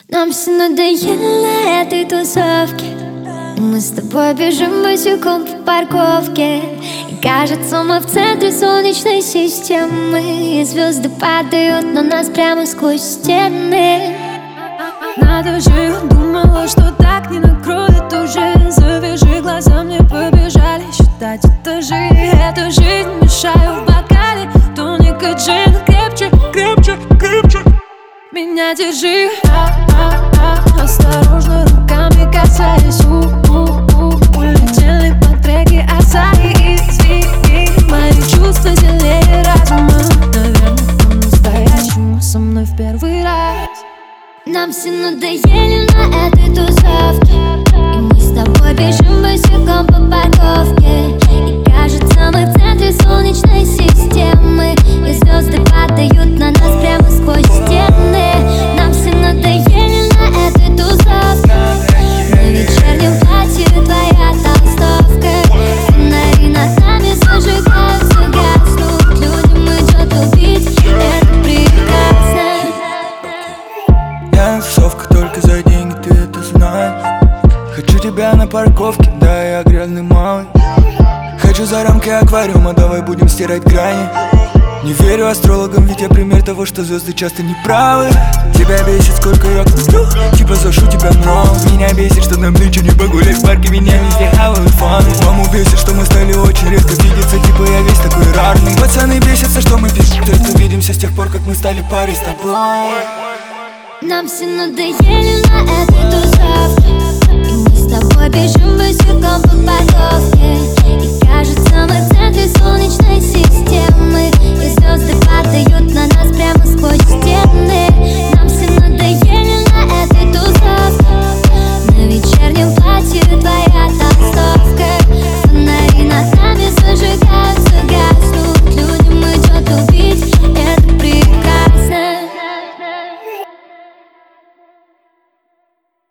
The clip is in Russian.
Нам все надоело на этой тусовке, и мы с тобой бежим босиком по парковке. И кажется, мы в центре солнечной системы, и звезды падают на нас прямо сквозь стены. Надо же, думала, что так не накроет уже. Завяжи глаза, мне побежали считать этажи. Эта жизнь мешаю в бокале тоника джин. Крепче, крепче, крепче меня держи. Осторожно, руками касаясь. Улетели по треке Асаи. Извини, мои чувства сильнее разума. Наверное, по-настоящему со мной в первый раз. Нам все надоели на этой тусовке, и мы с тобой бежим босиком по парковке. И кажется, мы в центре солнечной системы, и звезды падают на нас прямо сквозь стены. Нам все надоели на этой тусовке. На вечернем платье твоя толстовка. Фонари над нами зажигаются, гаснут. Людям идет убить, это прекрасно. Я тусовка только за деньги, ты это знаешь. Хочу тебя на парковке, да, я грязный малый. Хочу за рамки аквариума, давай будем стирать грани. Не верю астрологам, ведь я пример того, что звезды часто не правы. Тебя бесит, сколько я куплю, типа зашу тебя, но меня бесит, что нам нынче не погулять в парке, меня везде хавают фаны. Маму бесит, что мы стали очень редко видеться, типа я весь такой рарный. Пацаны бесятся, что мы пишем, только видимся с тех пор, как мы стали парой с тобой. Нам все надоели на этой тусовке, и мы с тобой бежим босиком по парковке. И кажется, мы в центре солнечной системы, и звезды падают на нас прямо сквозь стены.